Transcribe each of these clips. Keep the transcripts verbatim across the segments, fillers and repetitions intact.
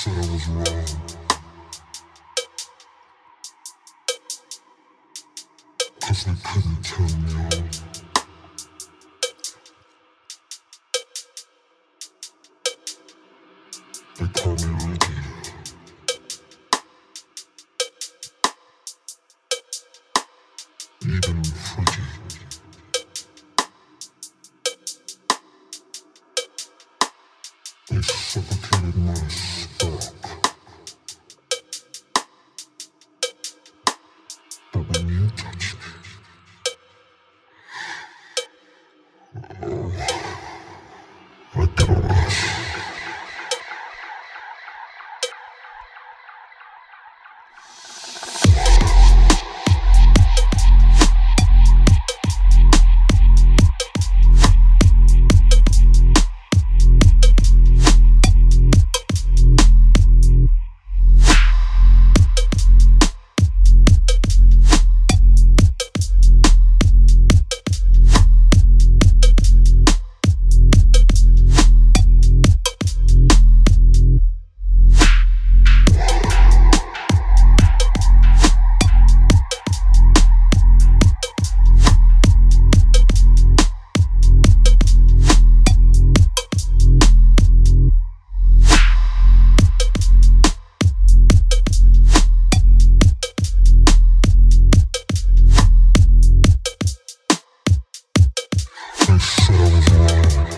said I was wrong, 'cause they couldn't turn me on. They call me Ricky. Even freaky. They suffocated my spark. But when you touch me, oh, I get a rush. They said I was wrong.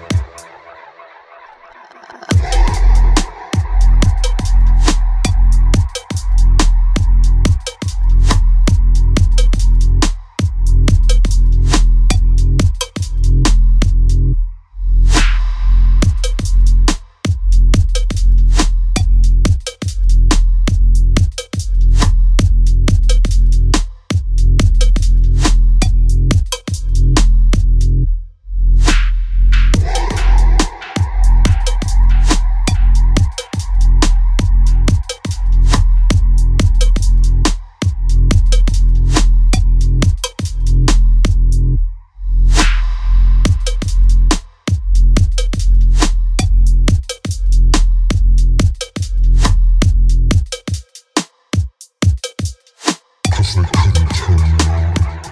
Cause they couldn't turn me on.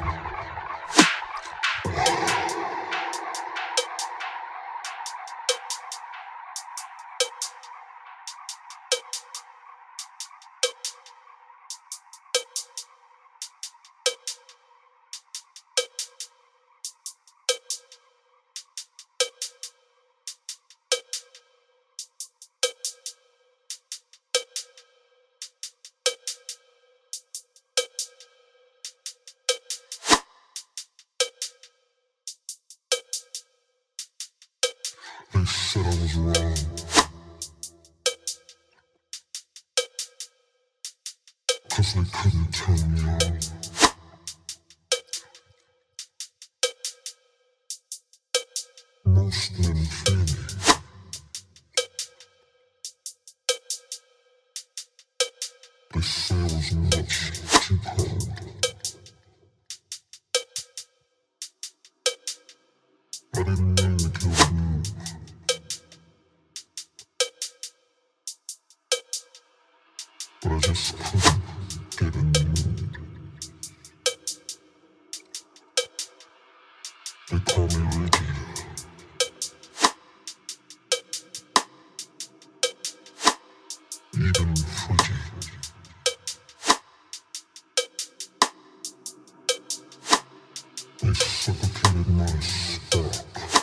They said I was wrong, 'cause they couldn't turn me on. Most men fear me. They say I was much too cold. I didn't mean to kill the move. But I just couldn't get in the mood. They call me Ricky. Even freaky. They suffocated my spark.